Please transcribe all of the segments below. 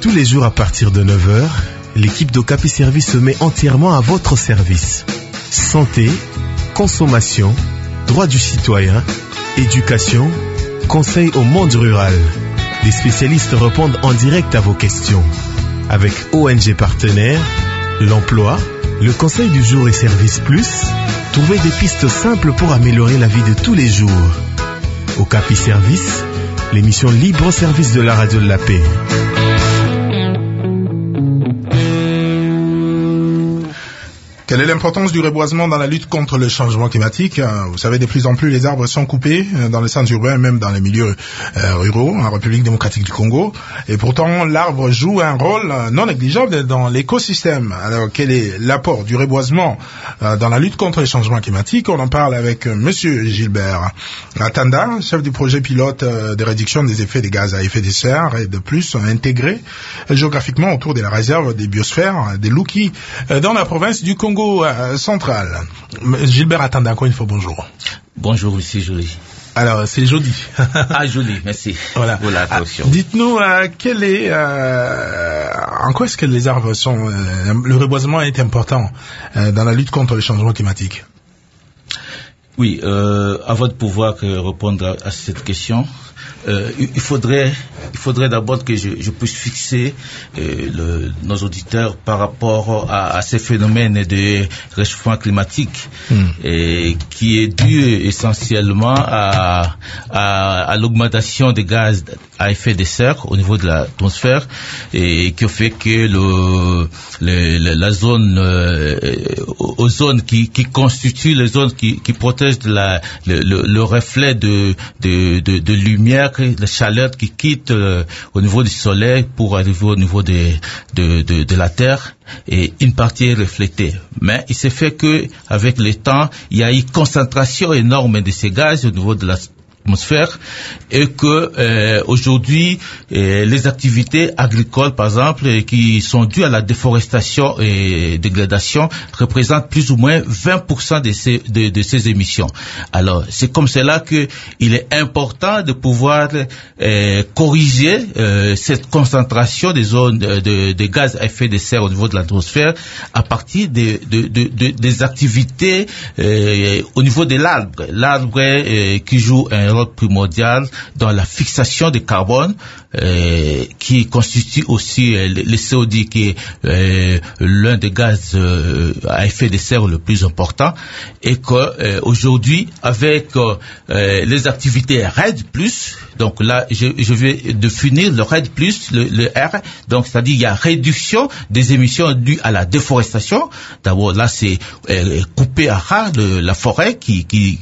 Tous les jours à partir de 9h, l'équipe d'Okapi Service se met entièrement à votre service. Santé, consommation, droits du citoyen, éducation, conseil au monde rural. Des spécialistes répondent en direct à vos questions. Avec ONG partenaires, l'emploi, le conseil du jour et Service Plus, trouvez des pistes simples pour améliorer la vie de tous les jours. Okapi Service, l'émission libre au service de la radio de la paix. Quelle est l'importance du reboisement dans la lutte contre le changement climatique? Vous savez, de plus en plus, les arbres sont coupés dans les centres urbains, même dans les milieux ruraux, en République démocratique du Congo. Et pourtant, l'arbre joue un rôle non négligeable dans l'écosystème. Alors, quel est l'apport du reboisement dans la lutte contre le changement climatique? On en parle avec Monsieur Gilbert Atanda, chef du projet pilote de réduction des effets des gaz à effet de serre et de plus intégré géographiquement autour de la réserve des biosphères des Luki dans la province du Congo central. Gilbert Atanda, encore une fois, bonjour. Bonjour, monsieur Joly. Alors, c'est jeudi. Joly, merci. Voilà. Pour l'attention. Dites-nous, quel est, en quoi est-ce que les arbres sont, le reboisement est important dans la lutte contre le changement climatique? Oui, avant de pouvoir répondre à cette question, il faudrait d'abord que je puisse fixer nos auditeurs par rapport à ces phénomènes de réchauffement climatique et qui est dû essentiellement à l'augmentation des gaz à effet de serre au niveau de l'atmosphère et qui fait que la zone ozone qui constitue les zones qui protègent le reflet de lumière, la chaleur qui quitte au niveau du soleil pour arriver au niveau de la terre, et une partie est reflétée. Mais il s'est fait que avec le temps, il y a eu concentration énorme de ces gaz au niveau de l'atmosphère et que aujourd'hui les activités agricoles par exemple qui sont dues à la déforestation et dégradation représentent plus ou moins 20% de ces émissions. Alors c'est comme cela que il est important de pouvoir corriger cette concentration des zones de gaz à effet de serre au niveau de l'atmosphère à partir des activités au niveau de l'arbre qui joue un rôle primordial dans la fixation de carbone qui constitue aussi le CO2 qui est l'un des gaz à effet de serre le plus important et que aujourd'hui avec les activités RED+, donc là je vais définir le RED+, le R, donc c'est-à-dire il y a réduction des émissions dues à la déforestation. D'abord là c'est couper à ras la forêt qui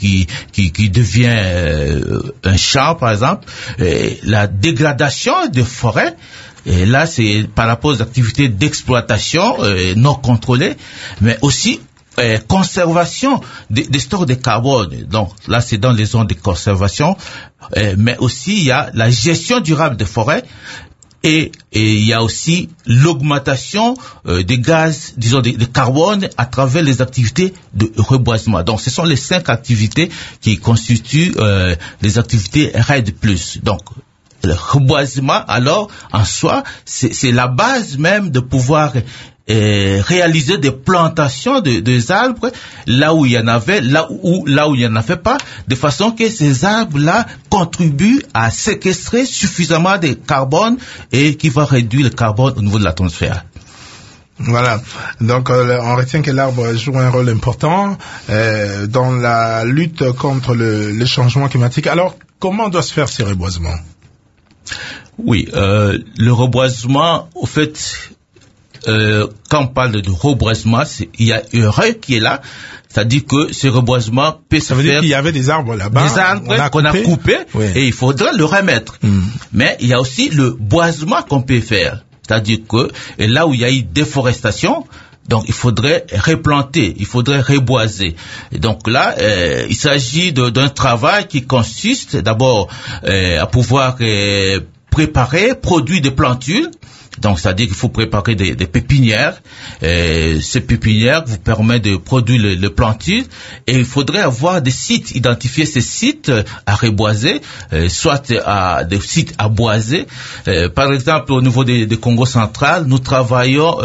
devient un champ par exemple, la dégradation de forêt. Et là, c'est par rapport aux activités d'exploitation non contrôlées, mais aussi conservation des stocks de carbone. Donc là, c'est dans les zones de conservation, mais aussi il y a la gestion durable des forêts. Et il y a aussi l'augmentation des gaz, disons, de carbone à travers les activités de reboisement. Donc, ce sont les 5 activités qui constituent les activités RED+. Donc, le reboisement, alors, en soi, c'est la base même de pouvoir réaliser des plantations de arbres là où il y en avait, là où il y en avait pas, de façon que ces arbres-là contribuent à séquestrer suffisamment de carbone et qui va réduire le carbone au niveau de l'atmosphère. Voilà. Donc, on retient que l'arbre joue un rôle important dans la lutte contre le changement climatique. Alors, comment doit se faire ce reboisement? Oui, le reboisement, au fait, quand on parle de reboisement, il y a un ré qui est là, c'est-à-dire que ce reboisement peut se faire. Ça veut dire qu'il y avait des arbres là-bas. Des arbres qu'on a coupés, oui. Et il faudra le remettre. Mais il y a aussi le boisement qu'on peut faire. C'est-à-dire que là où il y a eu déforestation, donc il faudrait replanter, il faudrait reboiser. Et donc là, il s'agit d'un travail qui consiste d'abord à pouvoir préparer, produire des plantules Donc, c'est-à-dire qu'il faut préparer des pépinières. Ces pépinières vous permettent de produire le plantier. Et il faudrait avoir des sites, identifier ces sites à reboiser, soit à des sites à boiser. Par exemple, au niveau des Congo central, nous travaillons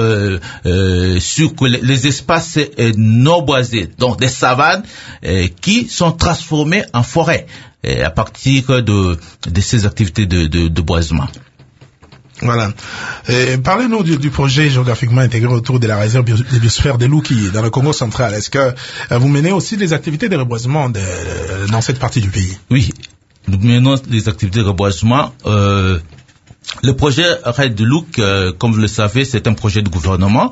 sur les espaces non boisés, donc des savanes qui sont transformées en forêt à partir de ces activités de boisement. Voilà. Parlez-nous du projet géographiquement intégré autour de la réserve de biosphère des Louki dans le Congo central. Est-ce que vous menez aussi des activités de reboisement dans cette partie du pays? Oui, nous menons des activités de reboisement. Le projet RED de Louk, comme vous le savez, c'est un projet de gouvernement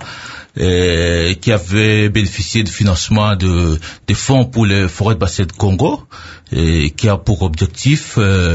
qui avait bénéficié du financement des fonds pour les forêts de bassin de Congo, et qui a pour objectif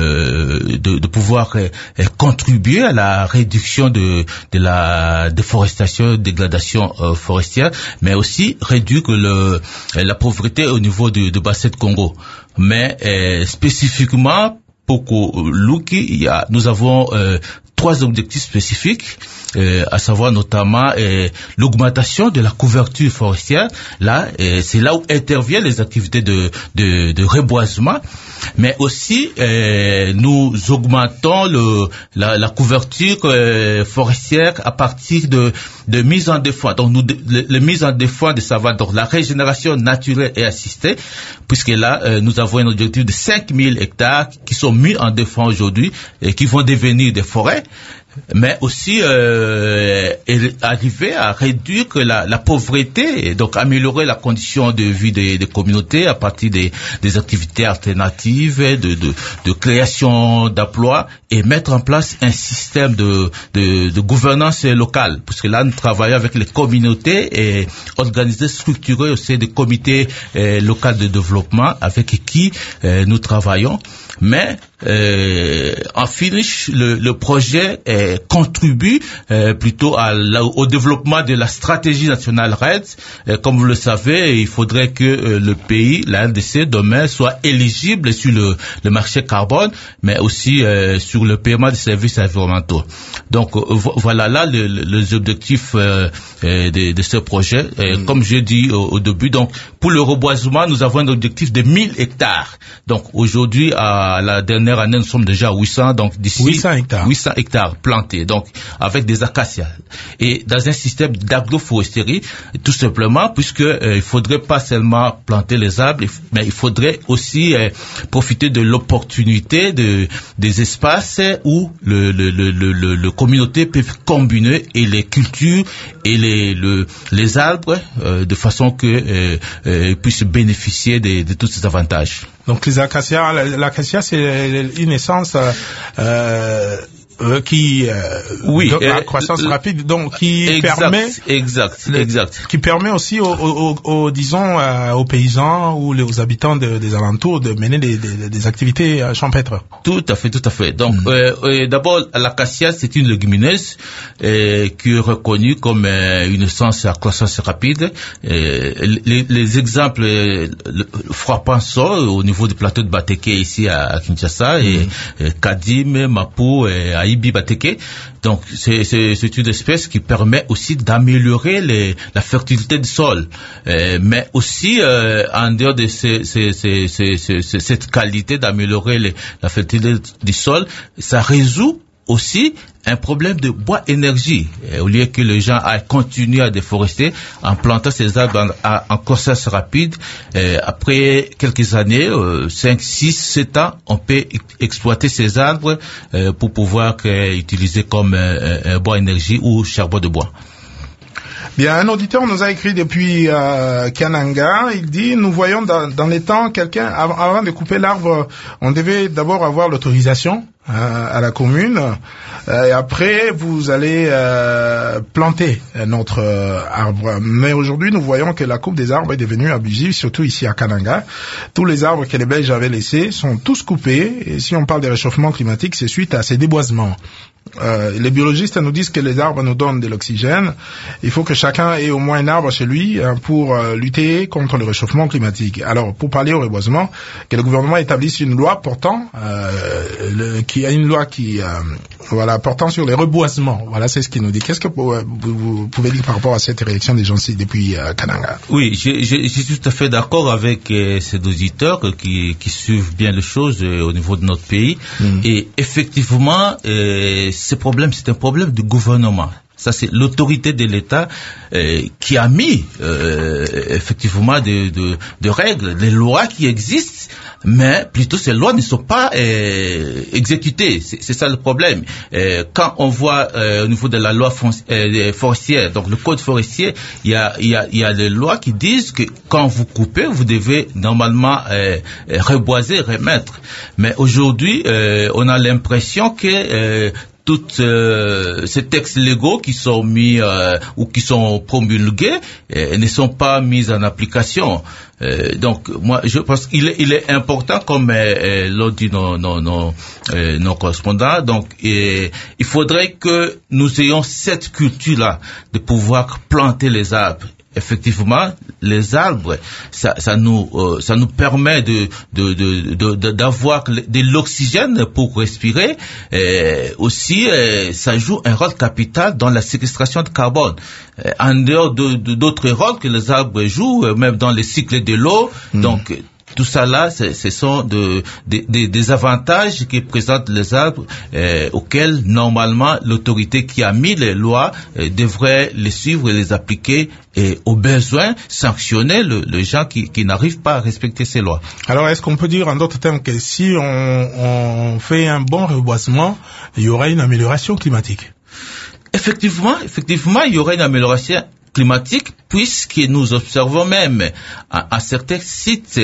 de pouvoir contribuer à la réduction de la déforestation, dégradation forestière, mais aussi réduire la pauvreté au niveau du bassin de Congo. Mais spécifiquement pour Louki, nous avons 3 objectifs spécifiques, à savoir notamment l'augmentation de la couverture forestière. Là, c'est là où interviennent les activités de reboisement, mais aussi nous augmentons la couverture forestière à partir de mise en défense. Donc la mise en défense des savanes, donc la régénération naturelle et assistée, puisque là nous avons un objectif de 5000 hectares qui sont mis en défense aujourd'hui et qui vont devenir des forêts, mais aussi arriver à réduire la pauvreté et donc améliorer la condition de vie des communautés à partir des activités alternatives, de création d'emplois, et mettre en place un système de gouvernance locale, parce que là nous travaillons avec les communautés et organiser, structurer aussi des comités locaux de développement avec qui nous travaillons. Mais en finish, le projet contribue plutôt au développement de la stratégie nationale RED. Comme vous le savez, il faudrait que le pays, la RDC, demain soit éligible sur le marché carbone, mais aussi sur le paiement des services environnementaux. Donc voilà là les objectifs de ce projet. Comme j'ai dit au début, donc pour le reboisement, nous avons un objectif de 1000 hectares. Donc aujourd'hui, à la dernière année, nous sommes déjà à 800, donc d'ici 800 hectares plantés, donc avec des acacias. Et dans un système d'agroforesterie, tout simplement, puisque il faudrait pas seulement planter les arbres, mais il faudrait aussi profiter de l'opportunité des espaces où le communauté peut combiner et les cultures et les arbres de façon que puissent bénéficier de tous ces avantages. Donc les acacias, l'acacia c'est une essence qui à croissance rapide, donc qui permet qui permet aussi aux paysans ou aux habitants des alentours de mener des activités champêtres. Tout à fait. Donc d'abord l'acacia c'est une légumineuse qui est reconnue comme une essence à croissance rapide. Les exemples frappants sont au niveau du plateau de Bateke ici à Kinshasa et Kadim, Mapu et Aibi Bateke. Donc c'est une espèce qui permet aussi d'améliorer la fertilité du sol, mais aussi en dehors de cette qualité d'améliorer la fertilité du sol, ça résout aussi un problème de bois énergie. Au lieu que les gens aillent continuer à déforester en plantant ces arbres en croissance rapide, après quelques années, 5, 6, 7 ans, on peut exploiter ces arbres pour pouvoir utiliser comme un bois énergie ou charbon de bois. Bien, un auditeur nous a écrit depuis Kananga. Il dit, nous voyons dans les temps quelqu'un, avant de couper l'arbre, on devait d'abord avoir l'autorisation à la commune, et après vous allez planter notre arbre. Mais aujourd'hui, nous voyons que la coupe des arbres est devenue abusive, surtout ici à Kananga. Tous les arbres que les Belges avaient laissés sont tous coupés, et si on parle de réchauffement climatique, c'est suite à ces déboisements. Les biologistes nous disent que les arbres nous donnent de l'oxygène. Il faut que chacun ait au moins un arbre chez lui pour lutter contre le réchauffement climatique. Alors, pour parler au reboisement, que le gouvernement établisse une loi portant, qui Voilà, portant sur les reboisements. Voilà, c'est ce qu'il nous dit. Qu'est-ce que vous pouvez dire par rapport à cette réaction des gens ici depuis Kananga? Oui, je suis tout à fait d'accord avec ces auditeurs qui suivent bien les choses au niveau de notre pays. Et effectivement, c'est un problème du gouvernement. Ça, c'est l'autorité de l'État qui a mis effectivement de règles, des lois qui existent, mais plutôt ces lois ne sont pas exécutées. C'est ça le problème. Quand on voit au niveau de la loi forestière, donc le code forestier, il y a des lois qui disent que quand vous coupez, vous devez normalement reboiser, remettre. Mais aujourd'hui, on a l'impression que toutes ces textes légaux qui sont mis ou qui sont promulgués ne sont pas mis en application. Donc moi je pense qu'il est important, comme l'ont dit nos correspondants, donc il faudrait que nous ayons cette culture-là de pouvoir planter les arbres. Effectivement, les arbres, ça nous permet d'avoir de l'oxygène pour respirer. Aussi, ça joue un rôle capital dans la séquestration de carbone. En dehors d'autres rôles que les arbres jouent, même dans les cycles de l'eau. Donc, tout ça là, ce sont des avantages que présentent les arbres auxquels normalement l'autorité qui a mis les lois devrait les suivre et les appliquer et au besoin sanctionner les gens qui n'arrivent pas à respecter ces lois. Alors est-ce qu'on peut dire en d'autres termes que si on fait un bon reboisement, il y aura une amélioration climatique? Effectivement, il y aura une amélioration climatique puisque nous observons même à certains sites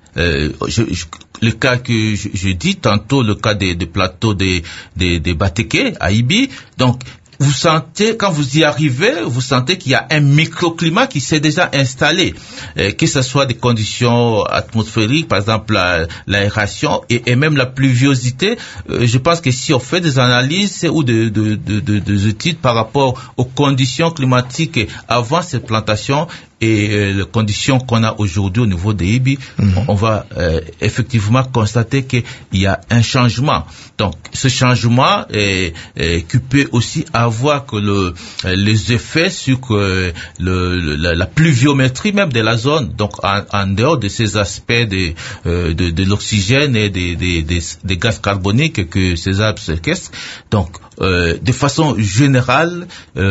le cas que je dis tantôt, le cas des plateaux des Bateke à Ibi. Donc vous sentez, quand vous y arrivez, vous sentez qu'il y a un microclimat qui s'est déjà installé, que ce soit des conditions atmosphériques, par exemple l'aération et même la pluviosité. Je pense que si on fait des analyses ou des études par rapport aux conditions climatiques avant cette plantation et les conditions qu'on a aujourd'hui au niveau des Ibi, on va effectivement constater qu'il y a un changement. Donc ce changement qui peut aussi avoir que les effets sur la pluviométrie même de la zone, donc en dehors de ces aspects de l'oxygène et des gaz carboniques que ces arbres séquestrent. Donc de façon générale,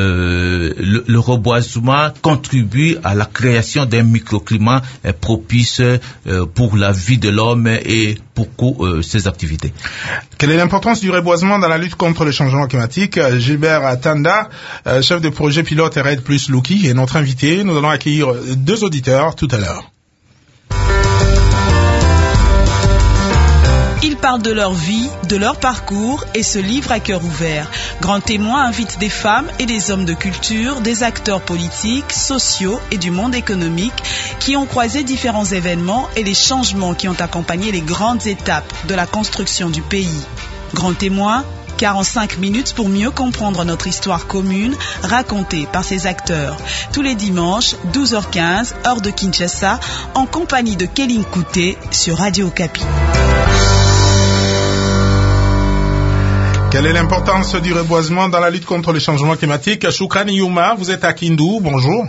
le reboisement contribue à la création d'un microclimat propice pour la vie de l'homme et pour ses activités. Quelle est l'importance du reboisement dans la lutte contre le changement climatique? Gilbert Atanda, chef de projet pilote RED plus Luki, est notre invité. Nous allons accueillir 2 auditeurs tout à l'heure. Ils parlent de leur vie, de leur parcours et se livrent à cœur ouvert. Grand Témoin invite des femmes et des hommes de culture, des acteurs politiques, sociaux et du monde économique qui ont croisé différents événements et les changements qui ont accompagné les grandes étapes de la construction du pays. Grand Témoin, 45 minutes pour mieux comprendre notre histoire commune racontée par ces acteurs. Tous les dimanches, 12h15, heure de Kinshasa, en compagnie de Kéline Kouté sur Radio Okapi. Quelle est l'importance du reboisement dans la lutte contre le changement climatique? Choukran Youma, vous êtes à Kindu, bonjour.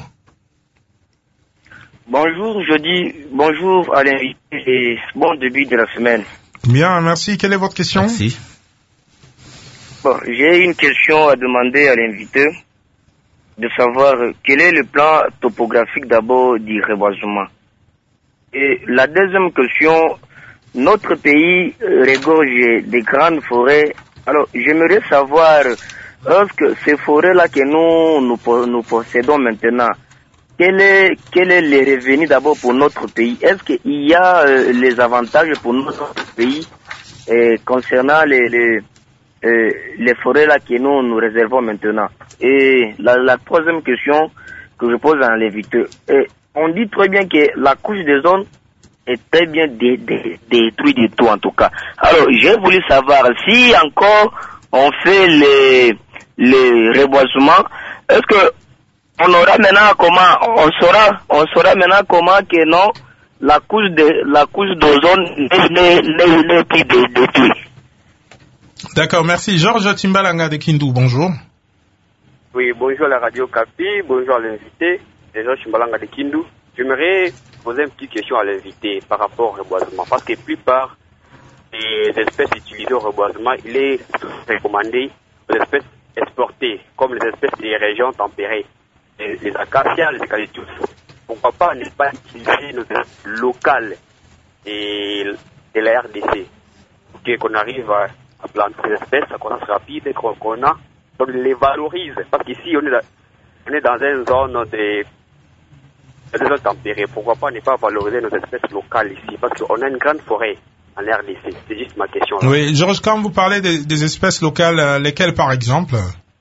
Bonjour, je dis bonjour à l'invité et bon début de la semaine. Bien, merci. Quelle est votre question? Merci. Bon, j'ai une question à demander à l'invité, de savoir quel est le plan topographique d'abord du reboisement. Et la deuxième question, notre pays regorge des grandes forêts. Alors, j'aimerais savoir, est-ce que ces forêts-là que nous possédons maintenant, quel est le revenu d'abord pour notre pays? Est-ce qu'il y a les avantages pour notre pays concernant les forêts-là que nous réservons maintenant? Et la troisième question que je pose à l'invité, on dit très bien que la couche des zones est très bien détruite du tout en tout cas. Alors j'ai voulu savoir si encore on fait les reboisements, est-ce que on aura maintenant comment on saura maintenant comment que non la couche d'ozone n'est plus détruite. D'accord, merci. Georges Timbalanga de Kindu, bonjour. Oui, bonjour à la radio Capi, bonjour à l'invité, Georges Timbalanga de Kindu. J'aimerais poser une petite question à l'invité par rapport au reboisement, parce que la plupart des espèces utilisées au reboisement, il est recommandé aux espèces exportées, comme les espèces des régions tempérées, les acacias, les eucalyptus. Pourquoi pas ne pas utiliser nos espèces locales et de la RDC, pour qu'on arrive à planter des espèces à croissance rapide, qu'on a, on les valorise. Parce qu'ici, on est dans une zone de zones tempérées. Pourquoi pas ne pas valoriser nos espèces locales ici? Parce qu'on a une grande forêt en RDC. C'est juste ma question. Là. Oui, Georges, quand vous parlez des espèces locales, lesquelles par exemple?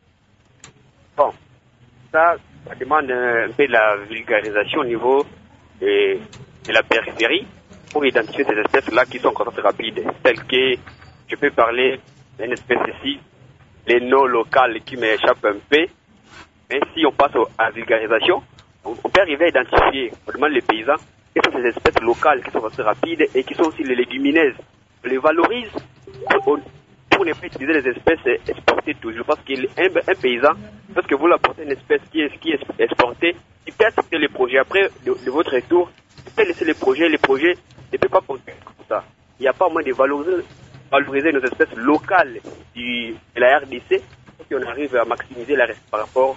Bon, ça demande un peu de la vulgarisation au niveau de la périphérie pour identifier ces espèces-là qui sont en croissance rapide. Telles que, je peux parler d'une espèce ici, les noms locales qui m'échappent un peu. Mais si on passe à la vulgarisation, on peut arriver à identifier, on demande les paysans, quelles sont ces espèces locales qui sont assez rapides et qui sont aussi les légumineuses. On les valorise pour ne pas utiliser les espèces exportées toujours. Parce qu'un paysan, lorsque vous apportez une espèce qui est exportée, il peut accepter les projets. Après, de votre retour, il peut laisser les projets ne peuvent pas continuer comme ça. Il n'y a pas moyen de valoriser nos espèces locales de la RDC pour qu'on arrive à maximiser par rapport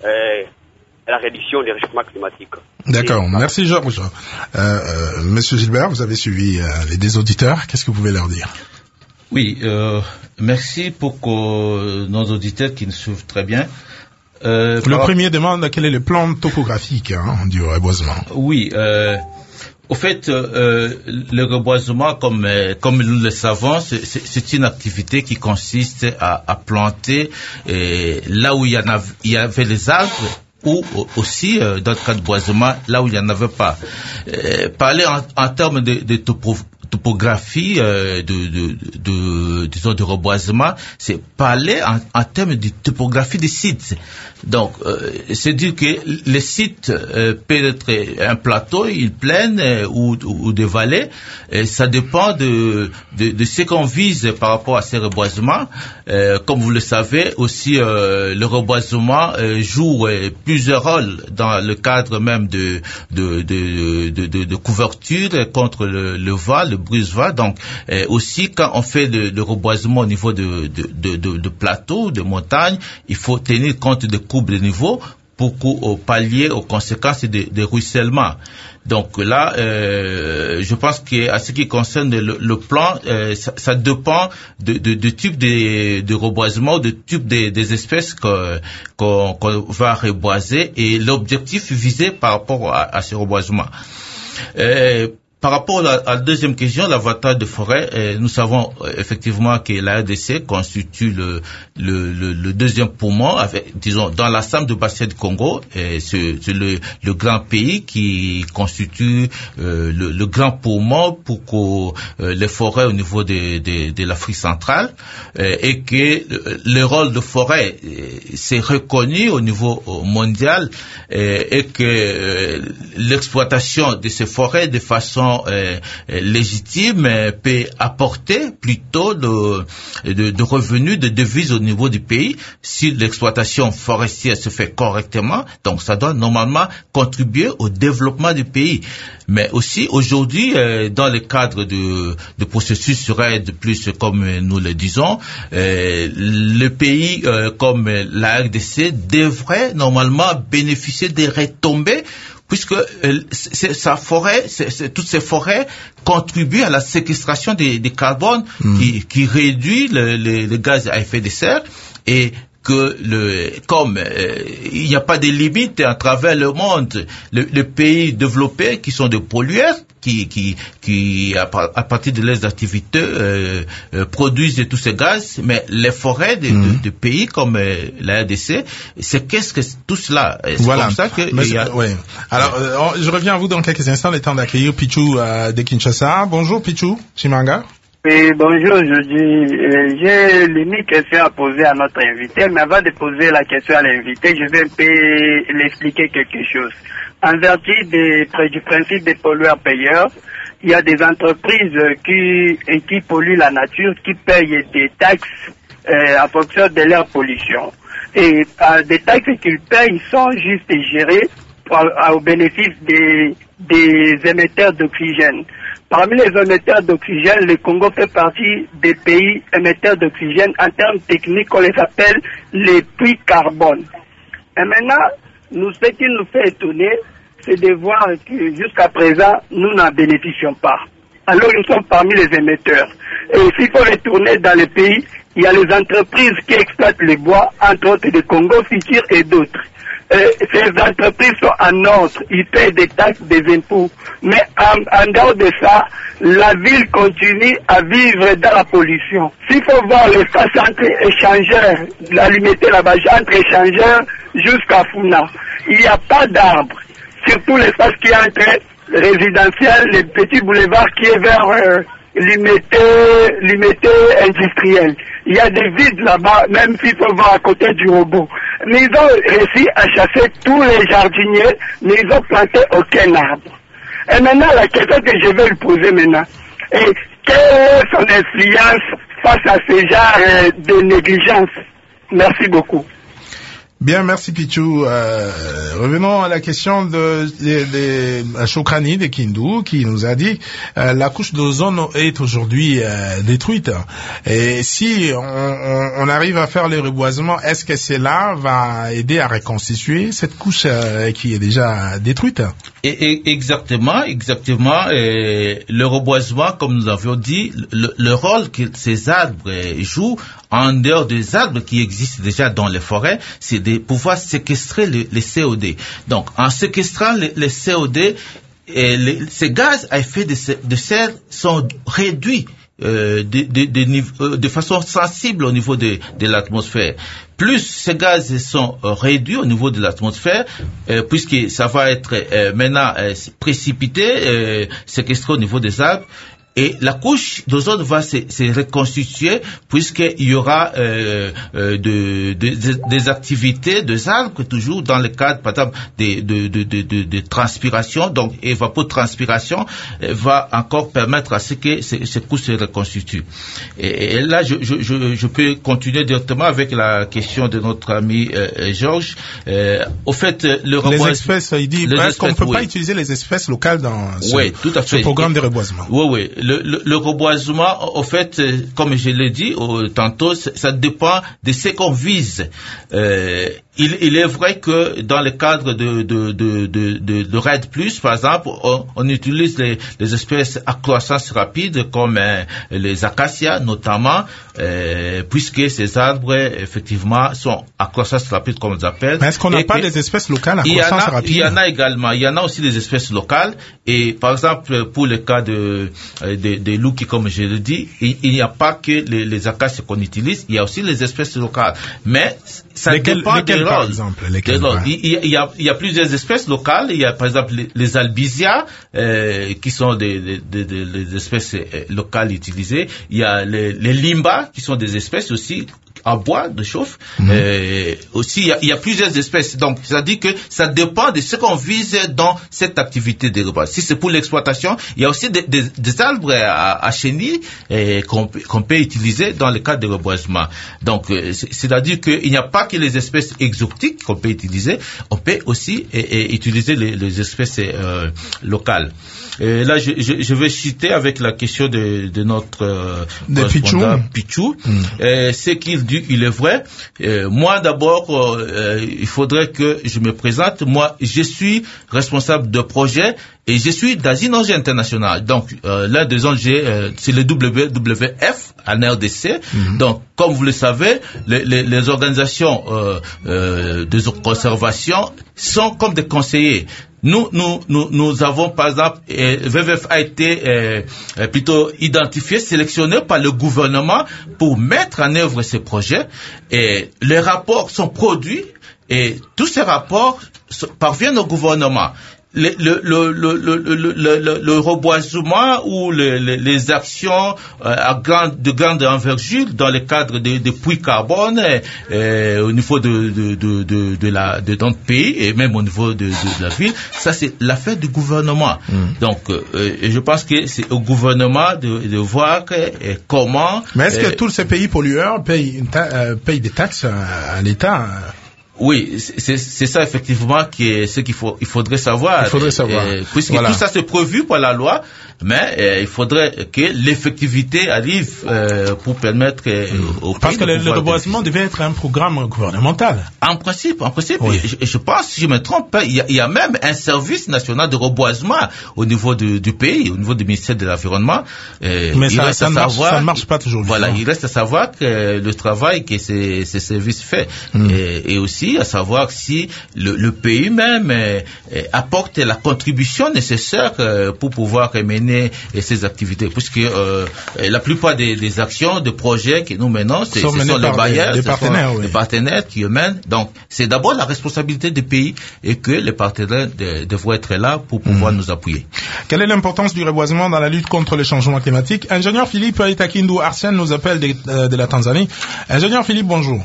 à la réduction des réchauffements climatiques. D'accord, merci Georges. Monsieur Gilbert, vous avez suivi les deux auditeurs, qu'est-ce que vous pouvez leur dire? Oui, merci pour nos auditeurs qui nous suivent très bien. Le premier demande quel est le plan topographique du reboisement. Oui, au fait, le reboisement, comme nous le savons, c'est une activité qui consiste à planter là où il y avait les arbres, ou aussi, dans le cas de boisement, là où il n'y en avait pas. Parler en termes de topographie, disons, de reboisement, c'est parler en termes de topographie des sites. Donc, c'est dire que les sites peuvent être un plateau, une plaine ou des vallées. Ça dépend de ce qu'on vise par rapport à ces reboisements. Comme vous le savez, aussi, le reboisement joue plusieurs rôles dans le cadre même de couverture contre le vent, le brise-vent. Donc, aussi, quand on fait le reboisement au niveau de plateaux, de montagnes, il faut tenir compte de courbes de niveau pour pallier aux conséquences des ruissellements. Donc là, je pense qu'à ce qui concerne le plan, ça dépend de type de reboisement, de type des espèces qu'on va reboiser et l'objectif visé par rapport à ce reboisement. Par rapport à la deuxième question, l'avantage de forêt, nous savons effectivement que la RDC constitue le deuxième poumon, disons, dans l'ensemble du bassin du Congo. C'est le grand pays qui constitue le grand poumon pour les forêts au niveau de l'Afrique centrale, et que le rôle de forêt c'est reconnu au niveau mondial, et que l'exploitation de ces forêts de façon légitime peut apporter plutôt de revenus, de devises au niveau du pays si l'exploitation forestière se fait correctement. Donc ça doit normalement contribuer au développement du pays. Mais aussi aujourd'hui, dans le cadre de processus RED+, comme nous le disons, le pays comme la RDC devrait normalement bénéficier des retombées, puisque sa forêt, toutes ces forêts contribuent à la séquestration des carbone qui réduit le gaz à effet de serre, et que comme il n'y a pas de limite à travers le monde, les pays développés qui sont des pollueurs, qui à partir de leurs activités produisent tous ces gaz, mais les forêts de pays comme la RDC, c'est qu'est-ce que tout cela? C'est voilà. Comme ça que ouais. Alors, je reviens à vous dans quelques instants, le temps d'accueillir Pichou de Kinshasa. Bonjour Pichou Chimanga. Oui, bonjour, j'ai l'unique question à poser à notre invité, mais avant de poser la question à l'invité, je vais un peu l'expliquer quelque chose. En vertu du principe des pollueurs-payeurs, il y a des entreprises qui polluent la nature, qui payent des taxes en fonction de leur pollution. Et des taxes qu'ils payent sont juste gérées au bénéfice des émetteurs d'oxygène. Parmi les émetteurs d'oxygène, le Congo fait partie des pays émetteurs d'oxygène. En termes techniques, on les appelle les puits carbone. Et maintenant, ce qui nous fait étonner, c'est de voir que jusqu'à présent, nous n'en bénéficions pas. Alors nous sommes parmi les émetteurs. Et s'il faut retourner dans les pays, il y a les entreprises qui exploitent le bois, entre autres de Congo Futur et d'autres. Ces entreprises sont en ordre, ils payent des taxes, des impôts. Mais en dehors de ça, la ville continue à vivre dans la pollution. S'il faut voir l'espace entre échangeurs, la limiter là-bas, entre échangeurs jusqu'à Funa, il n'y a pas d'arbres. Surtout l'espace qui est entre résidentiel, les petits boulevards qui est vers limité industriel. Il y a des vides là-bas, même s'il faut voir à côté du robot. Mais ils ont réussi à chasser tous les jardiniers, mais ils ont planté aucun arbre. Et maintenant, la question que je vais lui poser maintenant, est quelle est son influence face à ce genre de négligence? Merci beaucoup. Bien, merci Pichou. Revenons à la question de Chokrani de Kindu qui nous a dit la couche d'ozone est aujourd'hui détruite. Et si on arrive à faire le reboisement, est-ce que cela va aider à reconstituer cette couche qui est déjà détruite? Exactement. Le reboisement, comme nous avions dit, le rôle que ces arbres jouent en dehors des arbres qui existent déjà dans les forêts, c'est de pouvoir séquestrer le CO2. Donc, en séquestrant le CO2, ces gaz à effet de serre sont réduits de façon sensible au niveau de l'atmosphère. Plus ces gaz sont réduits au niveau de l'atmosphère, puisque ça va être maintenant précipité, séquestré au niveau des arbres, et la couche d'ozone va se reconstituer puisqu'il y aura des activités des arbres toujours dans le cadre, par exemple, de transpiration. Donc, évapotranspiration va encore permettre à ce que ces couches se reconstituent. Et là, je peux continuer directement avec la question de notre ami Georges. Au fait, les espèces, il dit, est-ce qu'on ne peut pas utiliser les espèces locales dans ce programme de reboisement? Oui. Le reboisement, au fait, comme je l'ai dit tantôt, ça dépend de ce qu'on vise. Il est vrai que dans le cadre de RED+, par exemple, on utilise les espèces à croissance rapide comme les acacias notamment, puisque ces arbres effectivement sont à croissance rapide comme on les appelle. Mais est-ce qu'on n'a pas des espèces locales à croissance rapide? Il y en a également. Il y en a aussi des espèces locales. Et par exemple, pour le cas des louki, comme je le dis, il n'y a pas que les acacias qu'on utilise. Il y a aussi les espèces locales. Mais ça dépend de par exemple, il y a plusieurs espèces locales. Il y a par exemple les albizia qui sont des espèces locales utilisées. Il y a les limba qui sont des espèces aussi en bois de chauffe. Aussi, il y a plusieurs espèces. Donc, ça dit que ça dépend de ce qu'on vise dans cette activité de reboisement. Si c'est pour l'exploitation, il y a aussi des arbres à chenilles qu'on peut utiliser dans le cadre de reboisement. Donc, c'est-à-dire qu'il n'y a pas que les espèces exotiques qu'on peut utiliser, on peut aussi utiliser les espèces locales. Et là, je vais citer avec la question de notre correspondant Pichou. Ce qu'il dit, il est vrai. Moi, d'abord, il faudrait que je me présente. Moi, je suis responsable de projet et je suis dans une ONG internationale. Donc, l'un des ONG, c'est le WWF en RDC. Donc, comme vous le savez, les organisations de conservation sont comme des conseillers. Nous avons, par exemple, WWF a été plutôt identifié, sélectionné par le gouvernement pour mettre en œuvre ces projets. Et les rapports sont produits et tous ces rapports parviennent au gouvernement. le reboisement ou les actions de grande envergure dans le cadre des puits carbone au niveau de notre pays et même au niveau de la ville, ça c'est l'affaire du gouvernement. Donc je pense que c'est au gouvernement de voir comment. Mais est-ce que tous ces pays pollueurs payent des taxes à l'État? Oui, c'est ça effectivement ce qu'il faudrait savoir. Puisque tout ça c'est prévu par la loi, mais il faudrait que l'effectivité arrive pour permettre au pays. Parce que le reboisement devait être un programme gouvernemental. En principe. Oui. Je pense, si je me trompe pas, il y a même un service national de reboisement au niveau du pays, au niveau du ministère de l'Environnement. Mais ça ne marche pas toujours. Voilà, il reste à savoir que le travail que ces services fait et aussi à savoir si le pays même apporte la contribution nécessaire pour pouvoir mener ces activités, puisque la plupart des actions, de projets que nous menons, ce sont les bailleurs, les partenaires qui mènent. Donc, c'est d'abord la responsabilité des pays et que les partenaires devraient être là pour pouvoir nous appuyer. Quelle est l'importance du reboisement dans la lutte contre le changement climatique? Ingénieur Philippe Itakindu Arsène nous appelle de la Tanzanie. Ingénieur Philippe, bonjour.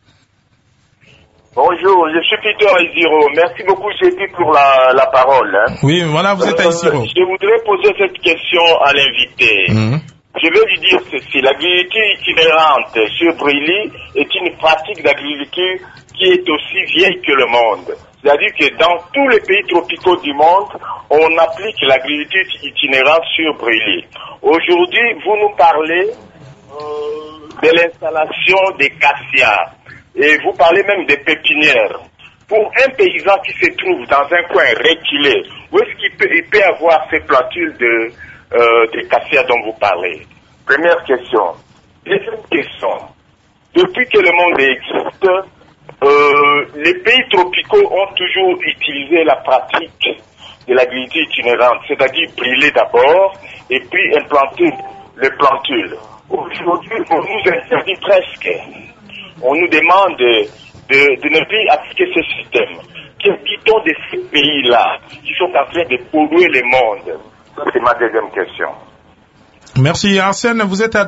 Bonjour, je suis Peter Aiziro. Merci beaucoup, Jésus, pour la parole. Oui, voilà, vous êtes Aiziro. Je voudrais poser cette question à l'invité. Je vais lui dire ceci. L'agriculture itinérante sur Brili est une pratique d'agriculture qui est aussi vieille que le monde. C'est-à-dire que dans tous les pays tropicaux du monde, on applique l'agriculture itinérante sur Brili. Aujourd'hui, vous nous parlez de l'installation des cassia. Et vous parlez même des pépinières. Pour un paysan qui se trouve dans un coin reculé, où est-ce qu'il peut avoir ces plantules de cassia dont vous parlez? Première question. Deuxième question. Depuis que le monde existe, les pays tropicaux ont toujours utilisé la pratique de l'agriculture itinérante, c'est-à-dire brûler d'abord et puis implanter les plantules. Aujourd'hui, on nous interdit presque. On nous demande de ne plus appliquer ce système. Que dit-on de ces pays-là qui sont en train de polluer le monde? Ça, c'est ma deuxième question. Merci. Arsène, vous êtes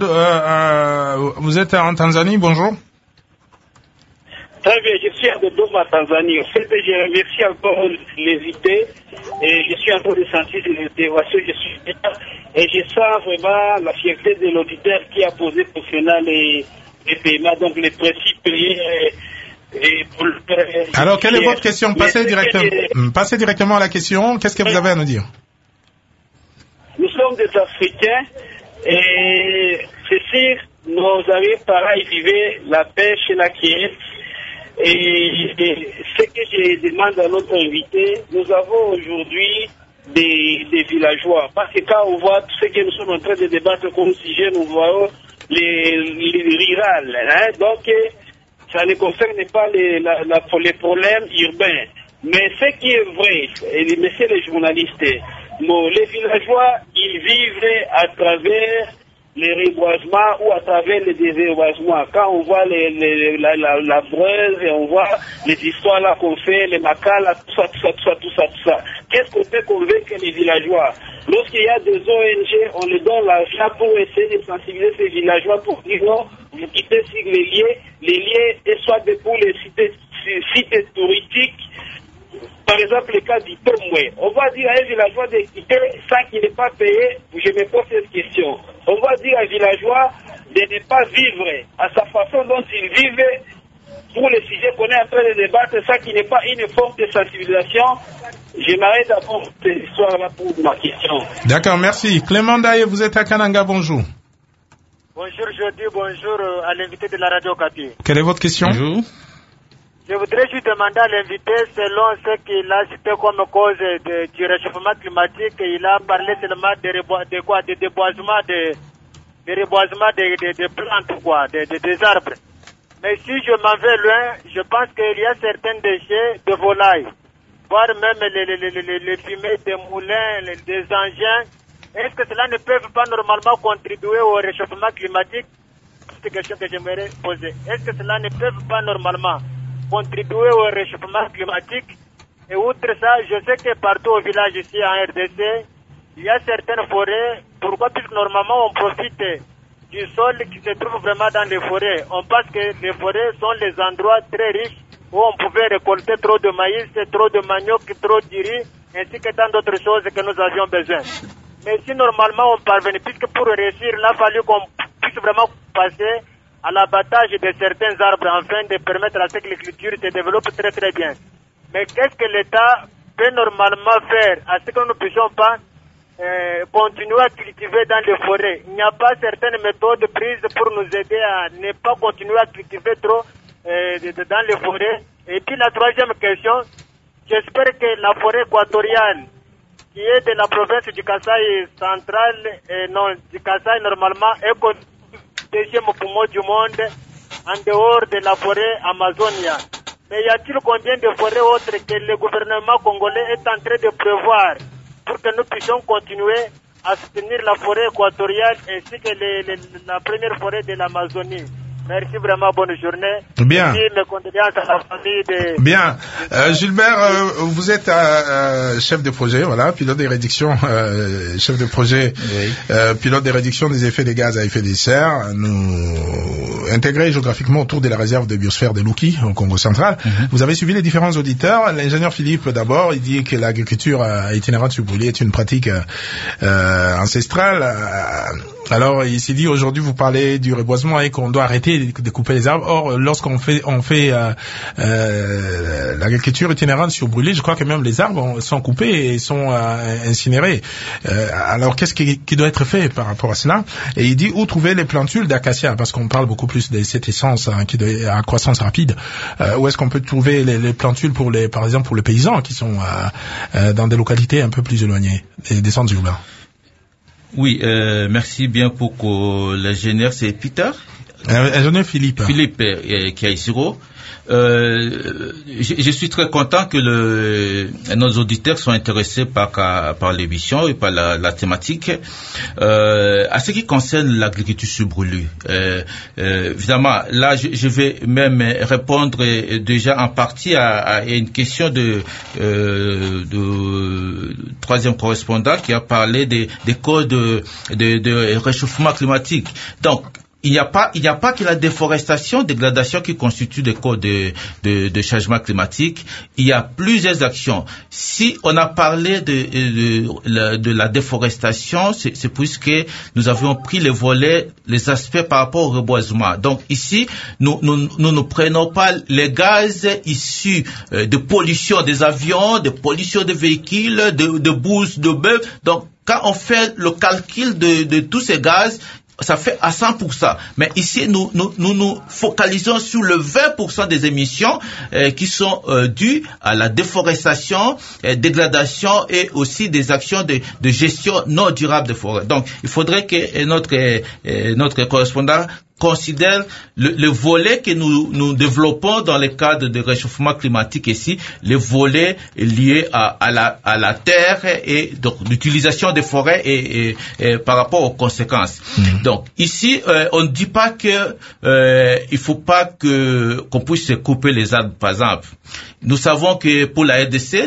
en Tanzanie, bonjour. Très bien, je suis à Dodoma, Tanzanie. En fait, je remercie encore l'invité et je suis en train de sentir une intervention, je suis bien et je sens vraiment la fierté de l'auditeur qui a posé concernant les paiements, donc les principes liés. Alors, quelle est votre question? Passez directement à la question. Qu'est-ce que vous avez à nous dire? Nous sommes des Africains et c'est sûr, nos arrière-parents vivaient la pêche et la cueillette. Et ce que je demande à notre invité, nous avons aujourd'hui des villageois. Parce que quand on voit tout ce que nous sommes en train de débattre comme sujet, nous voyons les rurales. Hein? Donc, ça ne concerne pas les problèmes urbains. Mais ce qui est vrai, et messieurs les journalistes, les villageois, ils vivent à travers les reboisements ou à travers les désherboisements. Quand on voit la breuse et on voit les histoires là qu'on fait, les macas, tout ça. Qu'est-ce qu'on peut convaincre les villageois? Lorsqu'il y a des ONG, on leur donne l'argent pour essayer de sensibiliser ces villageois pour dire non, vous quittez sur les liens, et soit pour les sites touristiques. Par exemple, le cas d'Itomwe, on va dire à un villageois de quitter sans qu'il n'est pas payé. Je me pose cette question. On va dire à un villageois de ne pas vivre à sa façon dont il vivait pour le sujet qu'on est en train de débattre, ça qui n'est pas une forme de sensibilisation. J'aimerais d'abord cette histoire-là pour ma question. D'accord, merci. Clément Daye, vous êtes à Kananga, bonjour. Bonjour, Jody, bonjour à l'invité de la Radio Kapi. Quelle est votre question? Bonjour. Je voudrais juste demander à l'invité, selon ce qu'il a cité comme cause du réchauffement climatique, il a parlé seulement de reboisement des plantes, des arbres. Mais si je m'en vais loin, je pense qu'il y a certains déchets de volailles, voire même les fumées des moulins, des engins. Est-ce que cela ne peut pas normalement contribuer au réchauffement climatique? C'est une question que j'aimerais poser. Est-ce que cela ne peut pas normalement contribuer au réchauffement climatique? Et outre ça, je sais que partout au village ici en RDC, il y a certaines forêts. Pourquoi? Puisque normalement on profite du sol qui se trouve vraiment dans les forêts. On pense que les forêts sont les endroits très riches où on pouvait récolter trop de maïs, trop de manioc, trop de riz, ainsi que tant d'autres choses que nous avions besoin. Mais si normalement on parvenait, puisque pour réussir, il a fallu qu'on puisse vraiment passer à l'abattage de certains arbres afin de permettre à ce que l'agriculture se développe très très bien. Mais qu'est-ce que l'État peut normalement faire à ce que nous ne puissions pas continuer à cultiver dans les forêts? Il n'y a pas certaines méthodes prises pour nous aider à ne pas continuer à cultiver trop dans les forêts. Et puis la troisième question, j'espère que la forêt équatoriale qui est de la province du Kasaï central, du Kasaï normalement, est le deuxième poumon du monde en dehors de la forêt Amazonia. Mais y a-t-il combien de forêts autres que le gouvernement congolais est en train de prévoir pour que nous puissions continuer à soutenir la forêt équatoriale ainsi que la première forêt de l'Amazonie? Merci vraiment, bonne journée. Bien. Merci, mes condoléances à la famille de... Bien. Gilbert, vous êtes chef de projet, voilà, pilote des réductions, chef de projet, oui. Pilote des réductions des effets des gaz à effet de serre, nous intégrés géographiquement autour de la réserve de biosphère de Luki, au Congo central. Vous avez suivi les différents auditeurs. L'ingénieur Philippe, d'abord, il dit que l'agriculture itinérante sur brûlé est une pratique ancestrale. Alors, il s'est dit, aujourd'hui, vous parlez du reboisement et qu'on doit arrêter de couper les arbres. Or, lorsqu'on fait l'agriculture itinérante sur brûlé, je crois que même les arbres sont coupés et sont incinérés. Alors, qu'est-ce qui doit être fait par rapport à cela? Et il dit, où trouver les plantules d'acacia? Parce qu'on parle beaucoup plus de cette essence qui est à croissance rapide. Où est-ce qu'on peut trouver les plantules par exemple, pour les paysans qui sont dans des localités un peu plus éloignées des centres urbains? Oui, merci bien pour que l'ingénieur, c'est Peter. Ingénieur Philippe. Philippe Kiaisiro. Je suis très content que nos auditeurs soient intéressés par l'émission et par la thématique. À ce qui concerne l'agriculture sur brûlure, évidemment, là, je vais même répondre déjà en partie à une question de troisième correspondant qui a parlé des causes de réchauffement climatique. Donc, il n'y a pas que la déforestation, dégradation qui constitue des causes de changement climatique. Il y a plusieurs actions. Si on a parlé de la déforestation, c'est puisque nous avions pris les aspects par rapport au reboisement. Donc ici, nous ne prenons pas les gaz issus de pollution des avions, de pollution des véhicules, de bouse de bœuf. Donc quand on fait le calcul de tous ces gaz, ça fait à 100%. Mais ici, nous focalisons sur le 20% des émissions qui sont dues à la déforestation, dégradation et aussi des actions de gestion non durable des forêts. Donc, il faudrait que notre correspondant considère le volet que nous développons dans le cadre de réchauffement climatique ici, le volet lié à la terre et donc l'utilisation des forêts et par rapport aux conséquences. Donc ici, on ne dit pas que il faut pas qu'on puisse couper les arbres, par exemple. Nous savons que pour la RDC,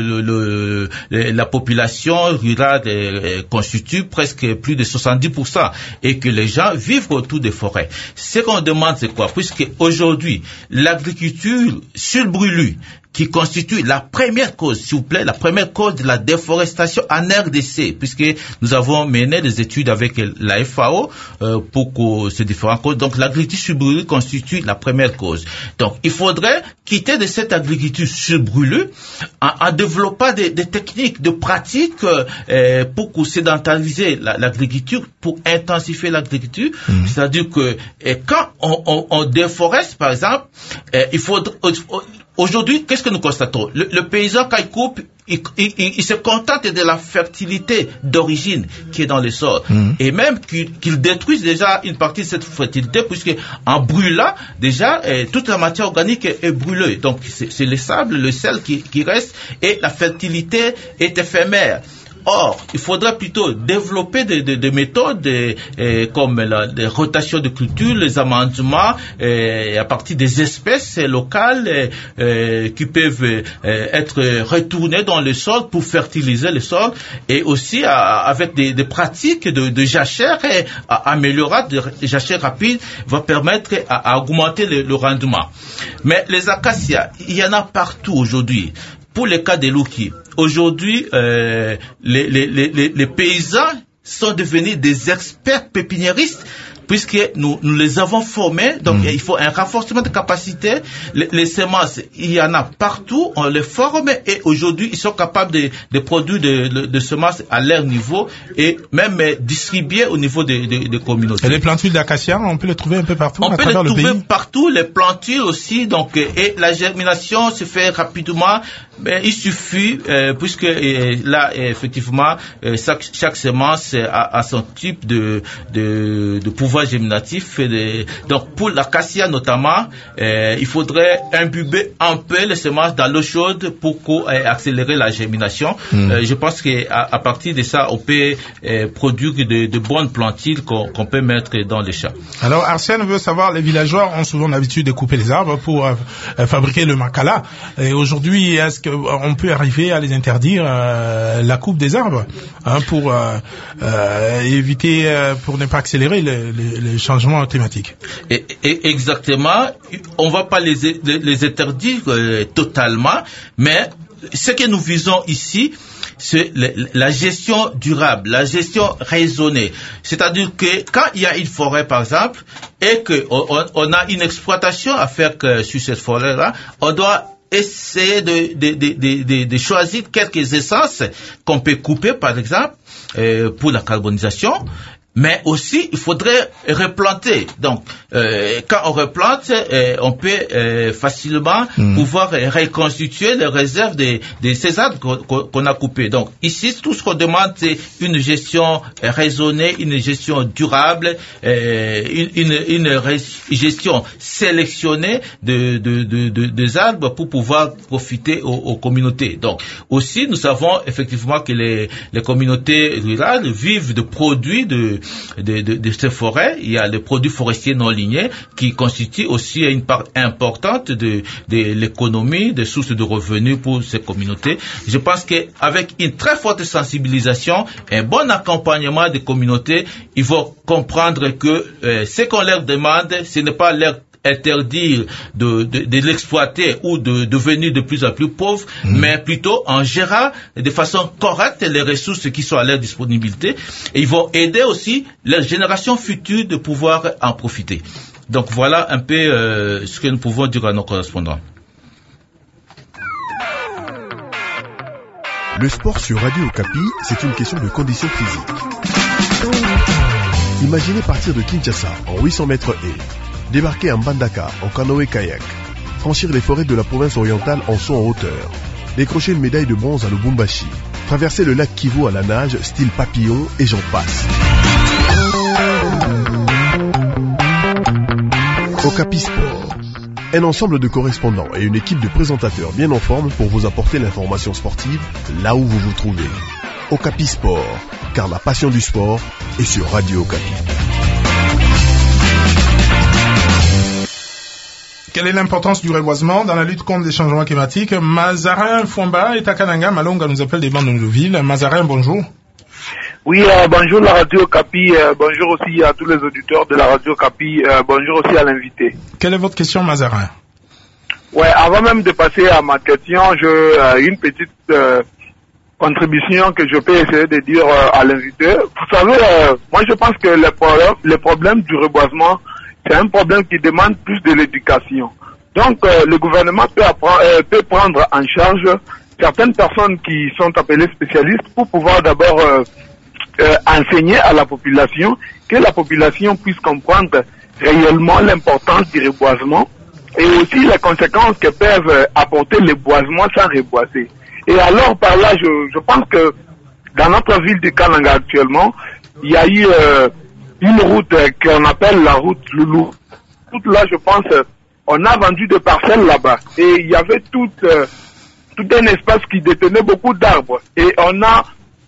la population rurale constitue presque plus de 70% et que les gens vivent autour des forêts. Ce qu'on demande, c'est quoi? Puisque aujourd'hui, l'agriculture sur brûlure, qui constitue la première cause, s'il vous plaît, la première cause de la déforestation en RDC, puisque nous avons mené des études avec la FAO pour ces différentes causes. Donc l'agriculture sur brûlure constitue la première cause. Donc il faudrait quitter de cette agriculture sur brûlure en développant des techniques, de pratiques pour sédentariser l'agriculture, pour intensifier l'agriculture. C'est-à-dire que quand on déforeste, par exemple, il faut aujourd'hui, qu'est-ce que nous constatons? Le paysan, quand il coupe, il se contente de la fertilité d'origine qui est dans le sol. Et même qu'il détruise déjà une partie de cette fertilité, puisque en brûlant, déjà, toute la matière organique est brûlée. Donc, c'est le sable, le sel qui reste, et la fertilité est éphémère. Or, il faudrait plutôt développer des méthodes comme la rotation de culture, les amendements à partir des espèces locales qui peuvent être retournées dans le sol pour fertiliser le sol, et aussi avec des pratiques de jachère améliorées, de jachère rapide, va permettre à augmenter le rendement. Mais les acacias, il y en a partout aujourd'hui. Pour le cas des Louki, aujourd'hui, les paysans sont devenus des experts pépiniéristes, puisque nous les avons formés. Donc il faut un renforcement de capacité. Les semences, il y en a partout, on les forme, et aujourd'hui ils sont capables de produire de semences à leur niveau et même distribuer au niveau des communautés. Et les plantules d'acacia, on peut les trouver un peu partout à travers le pays? On peut les trouver partout, les plantules aussi, donc, et la germination se fait rapidement. Mais il suffit, puisque là, effectivement, chaque semence a son type de pouvoir germinatif. Donc, pour l'acacia notamment, il faudrait imbiber un peu les semences dans l'eau chaude pour accélérer la germination. Je pense qu'à partir de ça, on peut produire de bonnes plantules qu'on peut mettre dans les champs. Alors, Arsène veut savoir, les villageois ont souvent l'habitude de couper les arbres pour fabriquer le makala. Et aujourd'hui, est-ce qu'on peut arriver à les interdire la coupe des arbres pour éviter, pour ne pas accélérer les changements climatiques? Exactement. On va pas les interdire totalement, mais ce que nous visons ici, c'est la gestion durable, la gestion raisonnée. C'est-à-dire que quand il y a une forêt, par exemple, et qu'on a une exploitation à faire sur cette forêt-là, on doit essayer de choisir quelques essences qu'on peut couper, par exemple, pour la carbonisation. Mais aussi, il faudrait replanter. Donc, quand on replante, on peut facilement pouvoir reconstituer les réserves de ces arbres qu'on a coupés. Donc, ici, tout ce qu'on demande, c'est une gestion raisonnée, une gestion durable, une gestion sélectionnée des arbres pour pouvoir profiter aux communautés. Donc, aussi, nous savons effectivement que les communautés rurales vivent de produits de ces forêts. Il y a les produits forestiers non lignés qui constituent aussi une part importante de l'économie, des sources de revenus pour ces communautés. Je pense qu'avec une très forte sensibilisation, un bon accompagnement des communautés, ils vont comprendre que ce qu'on leur demande, ce n'est pas leur interdire de l'exploiter ou de devenir de plus en plus pauvre, mais plutôt en gérant de façon correcte les ressources qui sont à leur disponibilité, et ils vont aider aussi les générations futures de pouvoir en profiter. Donc voilà un peu ce que nous pouvons dire à nos correspondants. Le sport sur Radio Okapi, c'est une question de conditions physiques. Imaginez partir de Kinshasa en 800 mètres et débarquer en Mbandaka en canoë-kayak, franchir les forêts de la province orientale en saut en hauteur, décrocher une médaille de bronze à Lubumbashi, traverser le lac Kivu à la nage style papillon et j'en passe. Okapi Sport, un ensemble de correspondants et une équipe de présentateurs bien en forme pour vous apporter l'information sportive là où vous vous trouvez. Okapi Sport, car la passion du sport est sur Radio Okapi. Quelle est l'importance du reboisement dans la lutte contre les changements climatiques? Mazarin Fomba et Takananga Malonga nous appellent des bandes de Nouville. Mazarin, bonjour. Oui, bonjour la Radio Okapi, bonjour aussi à tous les auditeurs de la Radio Okapi, bonjour aussi à l'invité. Quelle est votre question, Mazarin? Ouais, avant même de passer à ma question, une petite contribution que je peux essayer de dire à l'invité. Vous savez, moi je pense que le problème du reboisement, c'est un problème qui demande plus de l'éducation. Donc, le gouvernement peut prendre en charge certaines personnes qui sont appelées spécialistes pour pouvoir d'abord enseigner à la population, que la population puisse comprendre réellement l'importance du reboisement et aussi les conséquences que peuvent apporter les boisements sans reboiser. Et alors, par là, je pense que dans notre ville de Kananga actuellement, il y a eu une route qu'on appelle la route Loulou. Toute là, je pense, on a vendu des parcelles là-bas. Et il y avait tout un espace qui détenait beaucoup d'arbres. Et on a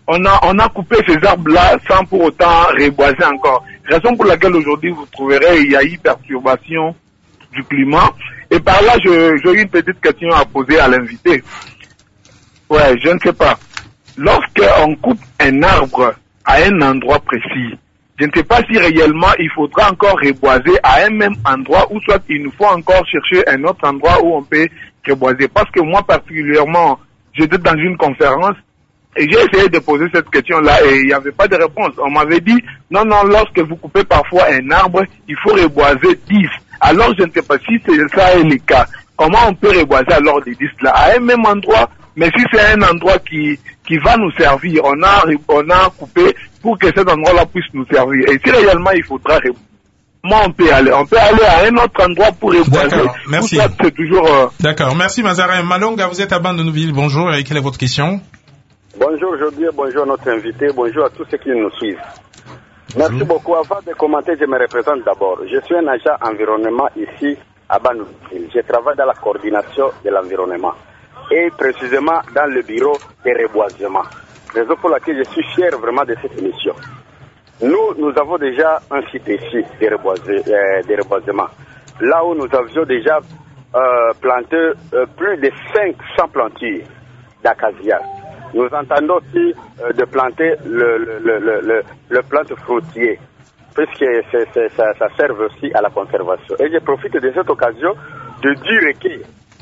on a coupé ces arbres-là sans pour autant reboiser encore. Raison pour laquelle aujourd'hui vous trouverez il y a eu perturbation du climat. Et par là, j'ai une petite question à poser à l'invité. Ouais, je ne sais pas. Lorsqu'on coupe un arbre à un endroit précis, je ne sais pas si réellement il faudra encore reboiser à un même endroit ou soit il nous faut encore chercher un autre endroit où on peut reboiser. Parce que moi particulièrement, j'étais dans une conférence et j'ai essayé de poser cette question-là et il n'y avait pas de réponse. On m'avait dit, non, lorsque vous coupez parfois un arbre, il faut reboiser 10. Alors je ne sais pas si ça est le cas. Comment on peut reboiser alors les 10 là à un même endroit? Mais si c'est un endroit qui va nous servir, on a coupé pour que cet endroit-là puisse nous servir. Et si réellement il faudra reboiser, comment on peut aller? On peut aller à un autre endroit pour reboiser. D'accord, merci. C'est toujours... D'accord, merci Mazarin. Malonga, vous êtes à Bandenouville. Bonjour, et quelle est votre question? Bonjour Jody, bonjour à notre invité, bonjour à tous ceux qui nous suivent. Merci beaucoup. Avant de commenter, je me représente d'abord. Je suis un agent environnement ici à Bandenouville. Je travaille dans la coordination de l'environnement et précisément dans le bureau de reboisement. Raison pour laquelle je suis fier vraiment de cette émission. Nous avons déjà un site ici de reboisement. Là où nous avions déjà planté plus de 500 plantures d'acacia. Nous entendons aussi de planter le plante fruitier, puisque ça sert aussi à la conservation. Et je profite de cette occasion de dire que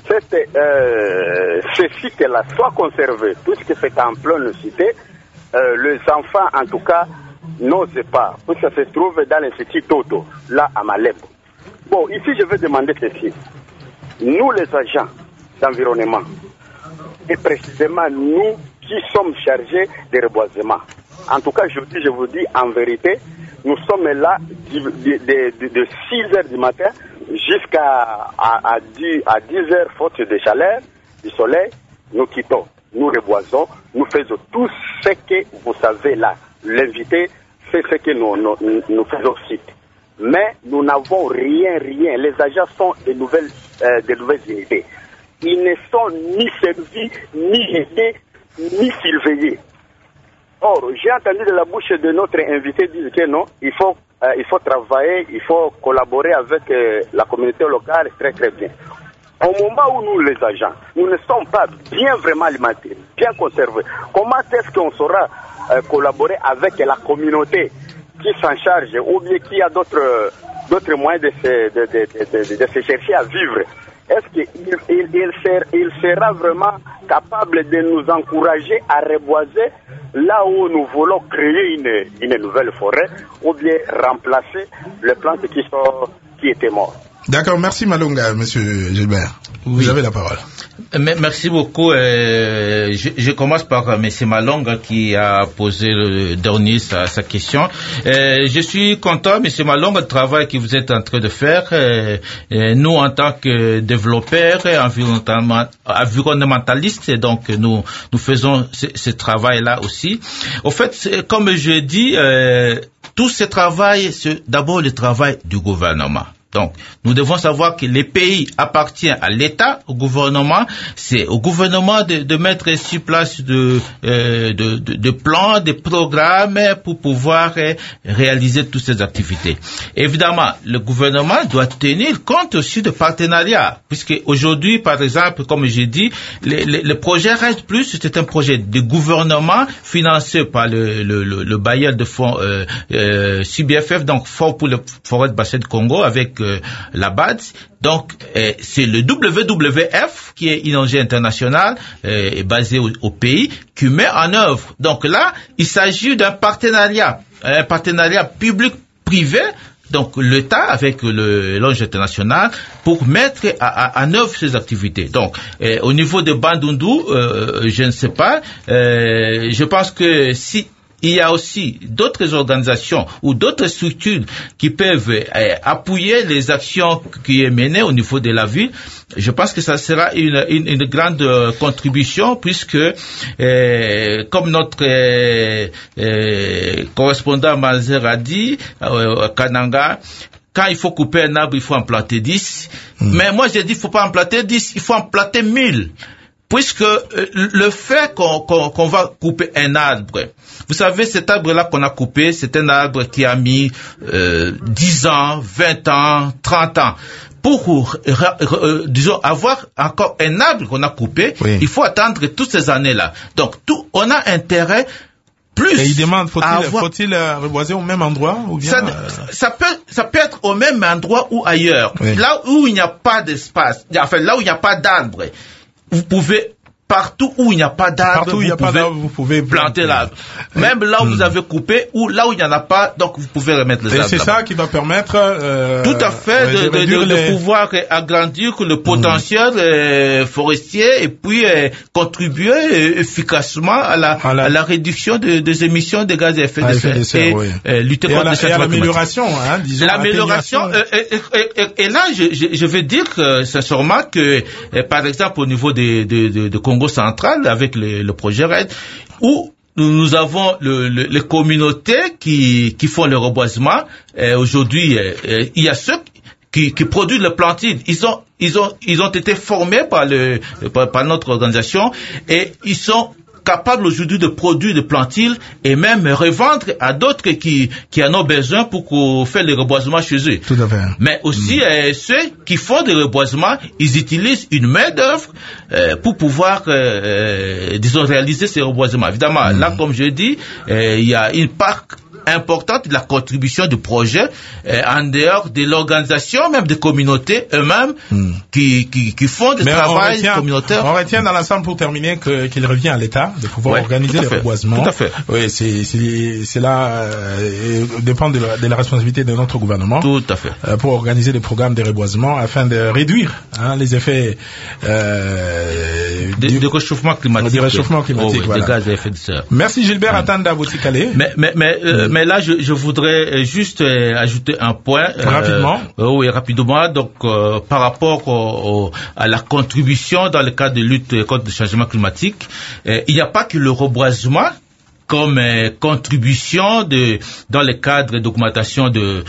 ce site-là soit conservé, puisque c'est en pleine cité. Les enfants, en tout cas, n'osent pas, puisque ça se trouve dans l'Institut Toto, là à Malem. Bon, ici, je vais demander ceci. Nous, les agents d'environnement, et précisément nous qui sommes chargés de reboisement. En tout cas, je vous dis en vérité, nous sommes là de 6 heures du matin jusqu'à 10 heures, faute de chaleur, du soleil, nous quittons, nous reboisons, nous faisons tout ce que vous savez là. L'invité, c'est ce que nous faisons au site. Mais nous n'avons rien. Les agents sont des nouvelles unités. Ils ne sont ni servis, ni aidés, ni surveillés. Or, j'ai entendu de la bouche de notre invité dire que non, il faut travailler, il faut collaborer avec la communauté locale très très bien. Au moment où nous, les agents, nous ne sommes pas bien vraiment alimentés, bien conservés, comment est-ce qu'on saura collaborer avec la communauté qui s'en charge ou bien qui a d'autres moyens de se chercher à vivre? Est-ce qu'il sera vraiment capable de nous encourager à reboiser là où nous voulons créer une nouvelle forêt ou bien remplacer les plantes qui étaient mortes? D'accord, merci Malonga, monsieur Gilbert. Oui. Vous avez la parole. Merci beaucoup. Je commence par M. Malonga qui a posé le dernier sa question. Je suis content, M. Malonga, du travail que vous êtes en train de faire. Nous, en tant que développeurs, environnementalistes, donc nous faisons ce travail-là aussi. Au fait, comme je dis, tout ce travail, c'est d'abord le travail du gouvernement. Donc, nous devons savoir que les pays appartiennent à l'État, au gouvernement. C'est au gouvernement de mettre sur place de plans, de programmes pour pouvoir réaliser toutes ces activités. Évidemment, le gouvernement doit tenir compte aussi de partenariats, puisque aujourd'hui, par exemple, comme j'ai dit, le projet Reste Plus, c'est un projet de gouvernement financé par le bailleur de fonds CBFF, donc Fonds pour le forêt de bassin de Congo, avec la BADS. Donc, c'est le WWF, qui est une ONG internationale, basée au pays, qui met en œuvre. Donc là, il s'agit d'un partenariat public-privé, donc l'État avec l'ONG internationale, pour mettre en œuvre ces activités. Donc, au niveau de Bandundu, je ne sais pas, je pense que si il y a aussi d'autres organisations ou d'autres structures qui peuvent appuyer les actions qui est menées au niveau de la ville. Je pense que ça sera une grande contribution, puisque comme notre correspondant Mazer a dit à Kananga, quand il faut couper un arbre, il faut en planter 10. Mais moi, j'ai dit, il faut pas en planter 10, il faut en planter 1000. puisque le fait qu'on va couper un arbre, vous savez, cet arbre-là qu'on a coupé, c'est un arbre qui a mis 10 ans, 20 ans, 30 ans. Pour, disons, avoir encore un arbre qu'on a coupé, il faut attendre toutes ces années-là. Donc, on a intérêt plus. Et il demande, faut-il reboiser au même endroit ou bien ça peut être au même endroit ou ailleurs. Là où il n'y a pas d'espace, enfin là où il n'y a pas d'arbre, vous pouvez partout où il n'y a pas d'arbre, vous pouvez planter l'arbre. Même là où vous avez coupé, ou là où il n'y en a pas, donc vous pouvez remettre les arbres. Et c'est ça qui va permettre tout à fait de pouvoir agrandir le potentiel forestier et puis contribuer efficacement à la réduction des émissions de gaz à effet de serre et lutter contre le changement climatique. L'amélioration, et là je vais dire que sincèrement que par exemple au niveau de Congo central avec le projet RED, où nous avons les communautés qui font le reboisement. Aujourd'hui, il y a ceux qui produisent le planting. Ils ont été formés par notre organisation et ils sont capables aujourd'hui de produire des plantules et même revendre à d'autres qui en ont besoin pour faire le reboisement chez eux. Tout à fait. Mais aussi, ceux qui font des reboisements, ils utilisent une main-d'œuvre pour pouvoir, disons, réaliser ces reboisements. Évidemment, là, comme je dis, il y a une part importante de la contribution du projet en dehors de l'organisation, même des communautés eux-mêmes qui font du travail communautaire. On retient dans l'ensemble pour terminer qu'il revient à l'État de pouvoir organiser les reboisements. Tout à fait. Oui, c'est là dépend de la responsabilité de notre gouvernement. Tout à fait. Pour organiser des programmes de reboisement afin de réduire les effets du réchauffement climatique. Du réchauffement climatique, des gaz à effet de serre. Merci Gilbert Atanda Botikale. Mais là, je voudrais juste ajouter un point. Rapidement. Oui, rapidement. Donc, par rapport à la contribution dans le cadre de lutte contre le changement climatique, il n'y a pas que le reboisement comme contribution dans le cadre d'augmentation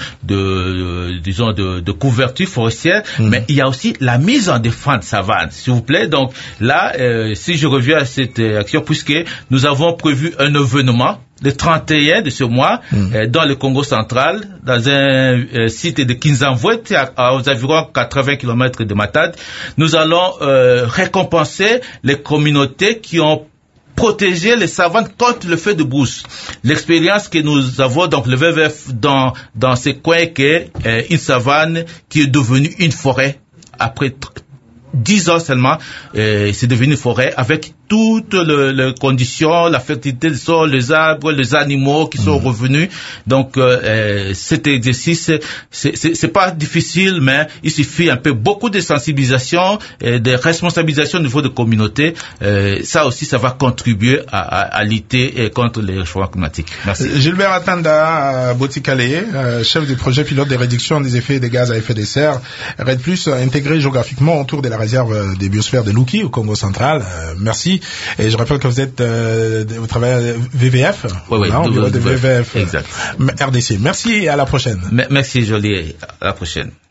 de couverture forestière, mais il y a aussi la mise en défense savane, s'il vous plaît. Donc là, si je reviens à cette action, puisque nous avons prévu un événement le 31 de ce mois dans le Congo central, dans un site de Kinzamvouet, aux environs 80 km de Matadi, nous allons récompenser les communautés qui ont protéger les savanes contre le feu de brousse. L'expérience que nous avons, donc le WWF dans ces coins, qu'est une savane qui est devenue une forêt après 10 ans seulement, c'est devenu une forêt avec toutes les conditions, la fertilité du sol, les arbres, les animaux qui sont revenus. Donc cet exercice, c'est pas difficile, mais il suffit un peu beaucoup de sensibilisation et de responsabilisation au niveau de communauté. Ça aussi, ça va contribuer à lutter contre les réchauffements climatiques. Merci. Gilbert Atanda Botikale, chef du projet pilote de réduction des effets des gaz à effet de serre, RED+, intégré géographiquement autour de la réserve des biosphères de Luki au Congo central. Merci. Et je rappelle que vous travaillez à VVF. Oui, au bureau de VVF. Exact. RDC. Merci et à la prochaine. Merci, Jolie. À la prochaine.